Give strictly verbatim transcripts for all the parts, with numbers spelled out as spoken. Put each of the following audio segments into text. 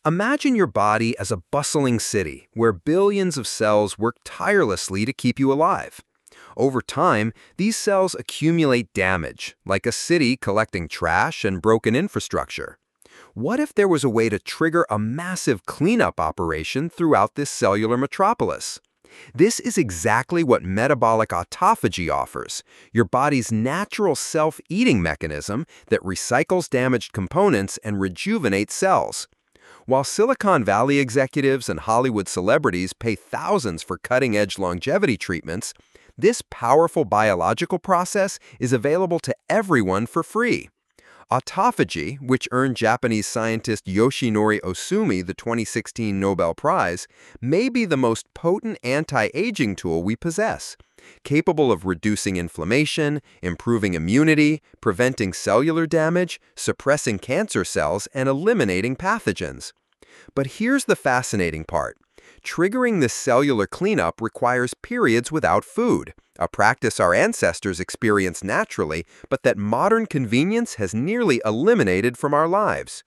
Imagine your body as a bustling city where billions of cells work tirelessly to keep you alive. Over time, these cells accumulate damage, like a city collecting trash and broken infrastructure. What if there was a way to trigger a massive cleanup operation throughout this cellular metropolis? This is exactly what metabolic autophagy offers, your body's natural self-eating mechanism that recycles damaged components and rejuvenates cells. While Silicon Valley executives and Hollywood celebrities pay thousands for cutting-edge longevity treatments, this powerful biological process is available to everyone for free. Autophagy, which earned Japanese scientist Yoshinori Ohsumi the twenty sixteen Nobel Prize, may be the most potent anti-aging tool we possess, capable of reducing inflammation, improving immunity, preventing cellular damage, suppressing cancer cells, and eliminating pathogens. But here's the fascinating part. Triggering this cellular cleanup requires periods without food, a practice our ancestors experienced naturally, but that modern convenience has nearly eliminated from our lives.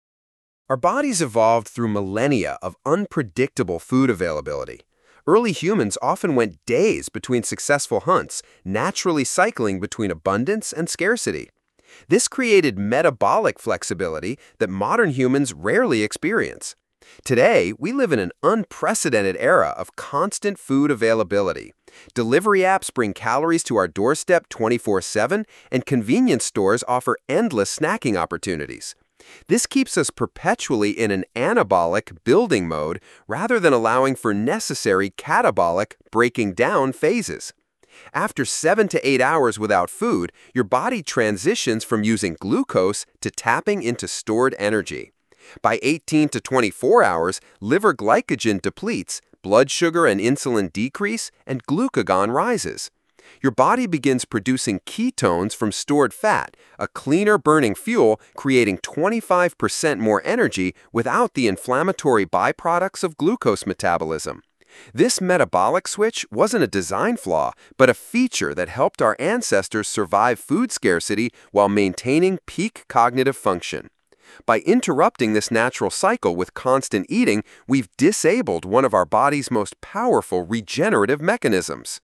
Our bodies evolved through millennia of unpredictable food availability. Early humans often went days between successful hunts, naturally cycling between abundance and scarcity. This created metabolic flexibility that modern humans rarely experience. Today, we live in an unprecedented era of constant food availability. Delivery apps bring calories to our doorstep twenty-four seven, and convenience stores offer endless snacking opportunities. This keeps us perpetually in an anabolic, building mode rather than allowing for necessary catabolic, breaking down phases. After seven to eight hours without food, your body transitions from using glucose to tapping into stored energy. By eighteen to twenty-four hours, liver glycogen depletes, blood sugar and insulin decrease, and glucagon rises. Your body begins producing ketones from stored fat, a cleaner burning fuel, creating twenty-five percent more energy without the inflammatory byproducts of glucose metabolism. This metabolic switch wasn't a design flaw, but a feature that helped our ancestors survive food scarcity while maintaining peak cognitive function. By interrupting this natural cycle with constant eating, we've disabled one of our body's most powerful regenerative mechanisms.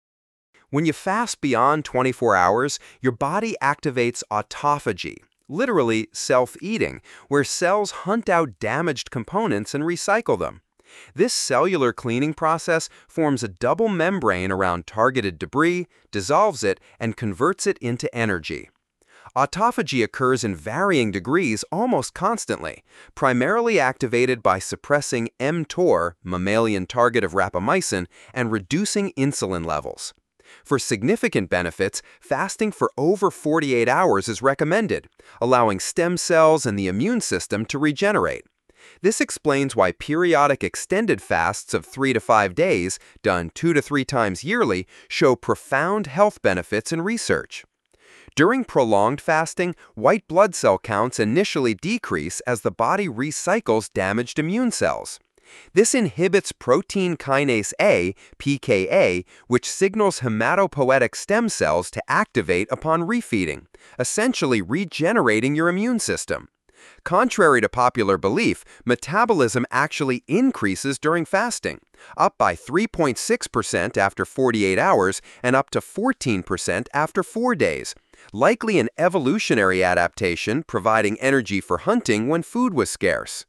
When you fast beyond twenty-four hours, your body activates autophagy, literally self-eating, where cells hunt out damaged components and recycle them. This cellular cleaning process forms a double membrane around targeted debris, dissolves it, and converts it into energy. Autophagy occurs in varying degrees almost constantly, primarily activated by suppressing mTOR, mammalian target of rapamycin, and reducing insulin levels. For significant benefits, fasting for over forty-eight hours is recommended, allowing stem cells and the immune system to regenerate. This explains why periodic extended fasts of three to five days, done two to three times yearly, show profound health benefits in research. During prolonged fasting, white blood cell counts initially decrease as the body recycles damaged immune cells. This inhibits protein kinase A, P K A, which signals hematopoietic stem cells to activate upon refeeding, essentially regenerating your immune system. Contrary to popular belief, metabolism actually increases during fasting, up by three point six percent after forty-eight hours and up to fourteen percent after four days, likely an evolutionary adaptation providing energy for hunting when food was scarce.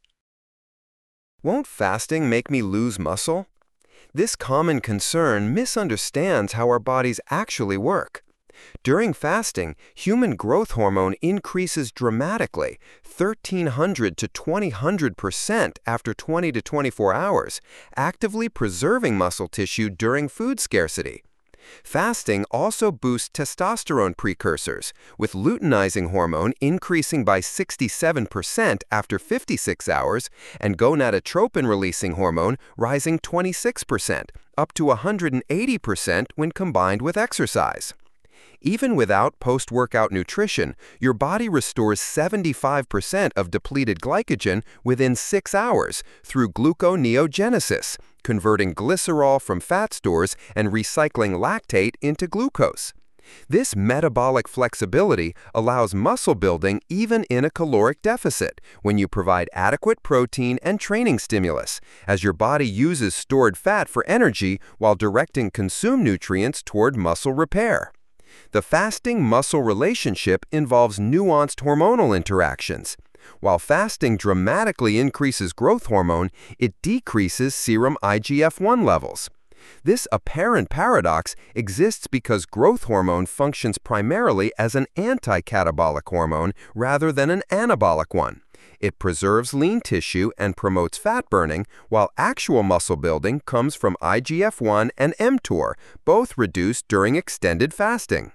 Won't fasting make me lose muscle? This common concern misunderstands how our bodies actually work. During fasting, human growth hormone increases dramatically, thirteen hundred to twenty hundred percent after twenty to twenty-four hours, actively preserving muscle tissue during food scarcity. Fasting also boosts testosterone precursors, with luteinizing hormone increasing by sixty-seven percent after fifty-six hours and gonadotropin-releasing hormone rising twenty-six percent, up to one hundred eighty percent when combined with exercise. Even without post-workout nutrition, your body restores seventy-five percent of depleted glycogen within six hours through gluconeogenesis, converting glycerol from fat stores and recycling lactate into glucose. This metabolic flexibility allows muscle building even in a caloric deficit when you provide adequate protein and training stimulus, as your body uses stored fat for energy while directing consumed nutrients toward muscle repair. The fasting-muscle relationship involves nuanced hormonal interactions. While fasting dramatically increases growth hormone, it decreases serum I G F one levels. This apparent paradox exists because growth hormone functions primarily as an anti-catabolic hormone rather than an anabolic one. It preserves lean tissue and promotes fat burning, while actual muscle building comes from I G F one and mTOR, both reduced during extended fasting.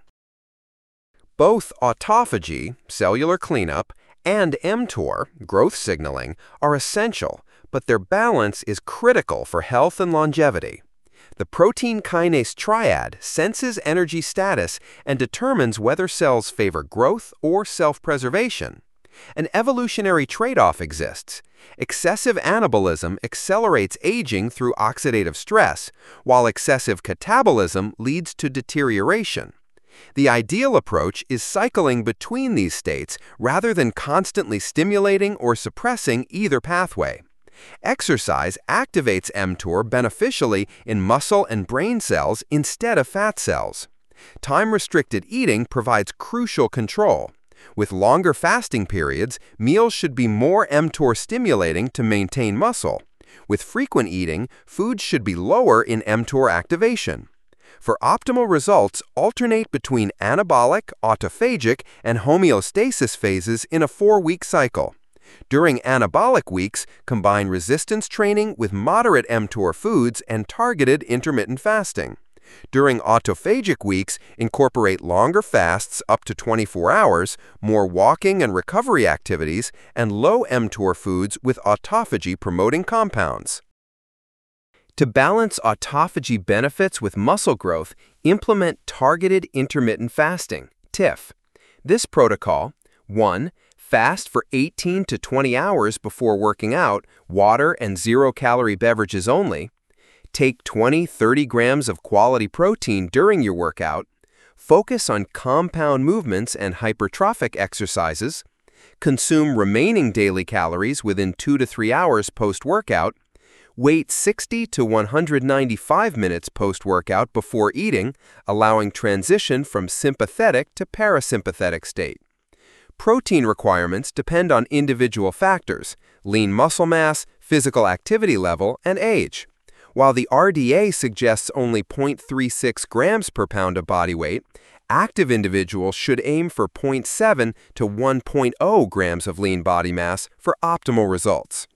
Both autophagy, cellular cleanup, and mTOR, growth signaling, are essential, but their balance is critical for health and longevity. The protein kinase triad senses energy status and determines whether cells favor growth or self-preservation. An evolutionary trade-off exists. Excessive anabolism accelerates aging through oxidative stress, while excessive catabolism leads to deterioration. The ideal approach is cycling between these states rather than constantly stimulating or suppressing either pathway. Exercise activates mTOR beneficially in muscle and brain cells instead of fat cells. Time-restricted eating provides crucial control. With longer fasting periods, meals should be more mTOR stimulating to maintain muscle. With frequent eating, foods should be lower in mTOR activation. For optimal results, alternate between anabolic, autophagic, and homeostasis phases in a four-week cycle. During anabolic weeks, combine resistance training with moderate mTOR foods and targeted intermittent fasting. During autophagic weeks, incorporate longer fasts up to twenty-four hours, more walking and recovery activities, and low mTOR foods with autophagy-promoting compounds. To balance autophagy benefits with muscle growth, implement targeted intermittent fasting, T I F. This protocol: one. Fast for eighteen to twenty hours before working out, water and zero-calorie beverages only. Take twenty to thirty grams of quality protein during your workout. Focus on compound movements and hypertrophic exercises. Consume remaining daily calories within two to three hours post-workout. Wait sixty to one hundred ninety-five minutes post-workout before eating, allowing transition from sympathetic to parasympathetic state. Protein requirements depend on individual factors: lean muscle mass, physical activity level, and age. While the R D A suggests only zero point three six grams per pound of body weight, active individuals should aim for zero point seven to one point zero grams of lean body mass for optimal results.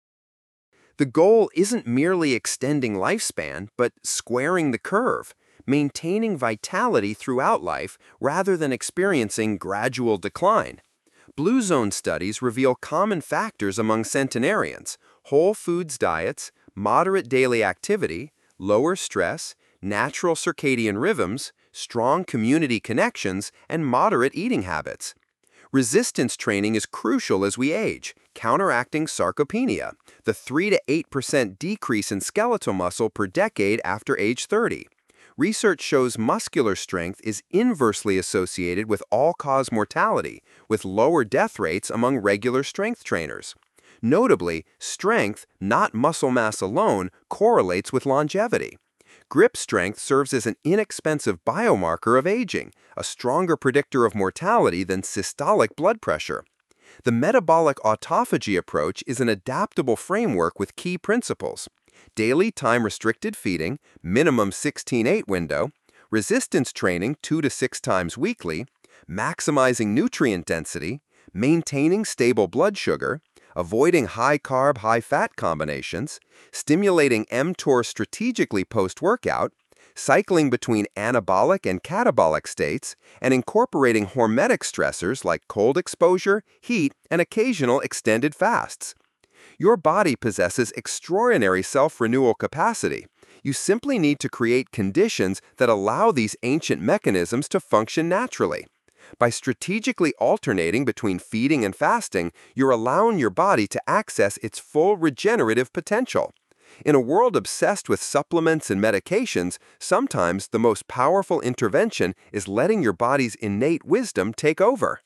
The goal isn't merely extending lifespan, but squaring the curve, maintaining vitality throughout life rather than experiencing gradual decline. Blue Zone studies reveal common factors among centenarians: whole foods diets, moderate daily activity, lower stress, natural circadian rhythms, strong community connections, and moderate eating habits. Resistance training is crucial as we age, counteracting sarcopenia, the three to eight percent decrease in skeletal muscle per decade after age thirty. Research shows muscular strength is inversely associated with all-cause mortality, with lower death rates among regular strength trainers. Notably, strength, not muscle mass alone, correlates with longevity. Grip strength serves as an inexpensive biomarker of aging, a stronger predictor of mortality than systolic blood pressure. The metabolic autophagy approach is an adaptable framework with key principles: daily time-restricted feeding, minimum sixteen eight window, resistance training two to six times weekly, maximizing nutrient density, maintaining stable blood sugar, avoiding high-carb, high-fat combinations, stimulating mTOR strategically post-workout, cycling between anabolic and catabolic states, and incorporating hormetic stressors like cold exposure, heat, and occasional extended fasts. Your body possesses extraordinary self-renewal capacity. You simply need to create conditions that allow these ancient mechanisms to function naturally. By strategically alternating between feeding and fasting, you're allowing your body to access its full regenerative potential. In a world obsessed with supplements and medications, sometimes the most powerful intervention is letting your body's innate wisdom take over.